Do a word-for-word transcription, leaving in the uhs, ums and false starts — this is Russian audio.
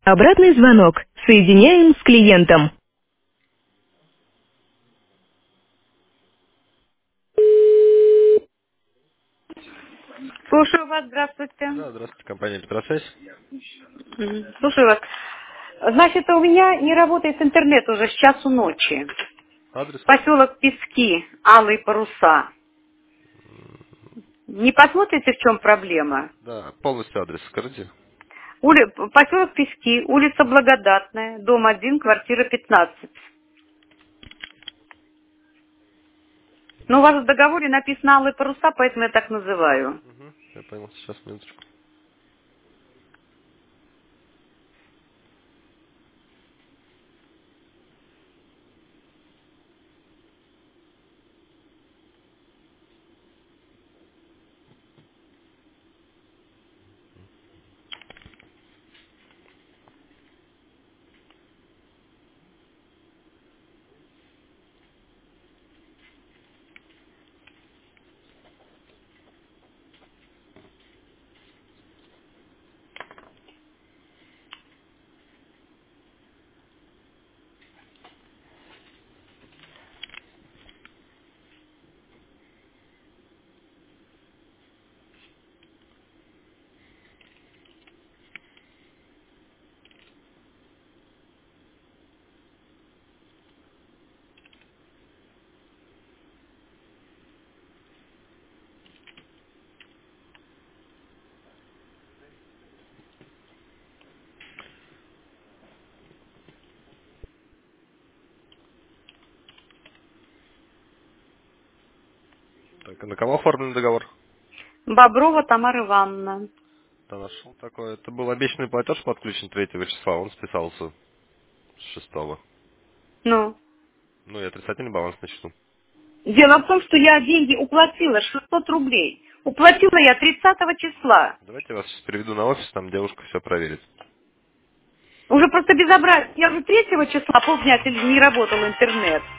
Обратный звонок. Соединяем с клиентом. Слушаю вас, здравствуйте. Да, здравствуйте, компания Петросвязь. Мгм. Слушаю вас. Значит, у меня не работает интернет уже с часу ночи. Адрес? Поселок Пески, Алые паруса. Не посмотрите, в чем проблема? Да, полностью адрес скажите. Ули... Поселок Пески, улица Благодатная, дом один, квартира пятнадцать. Но у вас в договоре написано Алые паруса, поэтому я так называю. Угу, я понял, сейчас, минуточку. Так, а на кого оформлен договор? Боброва Тамара Ивановна. Да, нашел такое. Это был обещанный платеж подключен третьего числа, он списался с шестого. Ну, Ну и отрицательный баланс на счету. дело в том, что я деньги уплатила, шестьсот рублей. Уплатила я тридцатого числа. Давайте я вас сейчас переведу на офис, там девушка все проверит. Уже просто безобразие. Я уже третьего числа полдня не работал интернет.